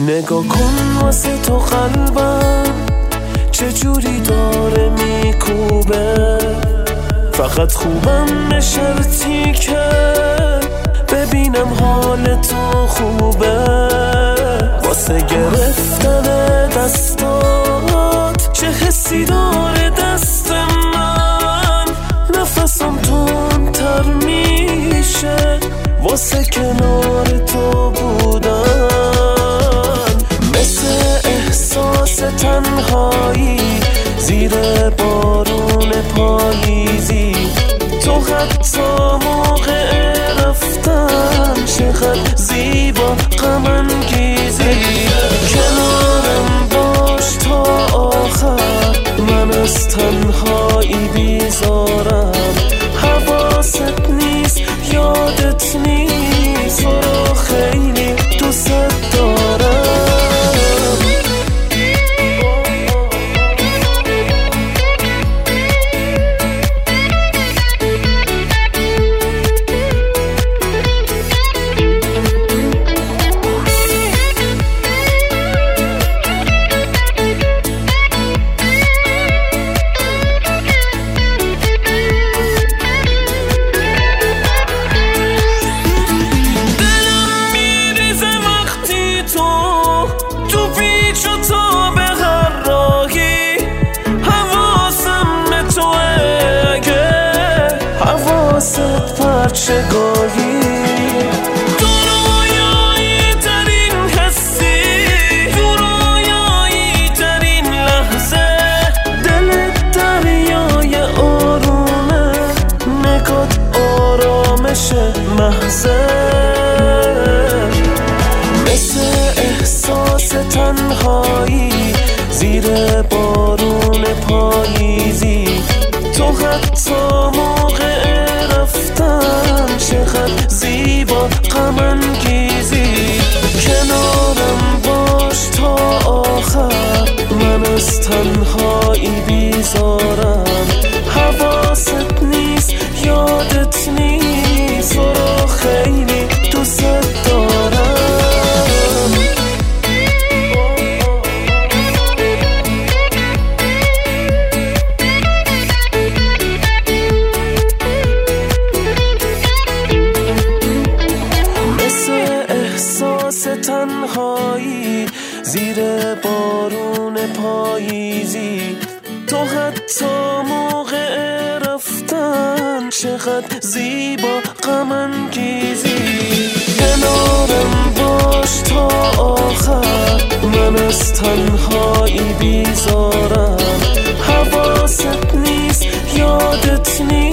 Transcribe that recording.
نگاه کن واسه تو قلبم چجوری داره میکوبه، فقط خوبم به شرطی که ببینم حال تو خوبه. واسه گرفتن دستات چه حسی داره دست من، نفسم تندتر میشه واسه کنار تو بودن. مثل احساس تنهایی زیر بارون پاییزی، تو حتی موقع رفتن چقدر زیبا غم انگیزی. کنارم باش تا آخر، من از تنهایی بیزارم. حواست نیست یادت نیست تو رو خیلی دوست دارم. پرچگاهی دنیایی ترین حسی، دنیایی ترین لحظه، دل دریای آرومه، نگات آرامش محضه. مثل احساس تنهایی زیر بارون پاییزی، تو حتی موقع رفتن چقدر زیبا غم انگیزی. کنارم باش تا آخر، من از تنهایی بیزارم. حواست نیست یادت نیست تو رو خیلی دوست دارم. تنهایی زیر بارون پاییزی، تو حتی موقع رفتن چقدر زیبا غم انگیزی. کنارم باش تا آخر، من از تنهایی بیزارم. حواست نیست یادت نیست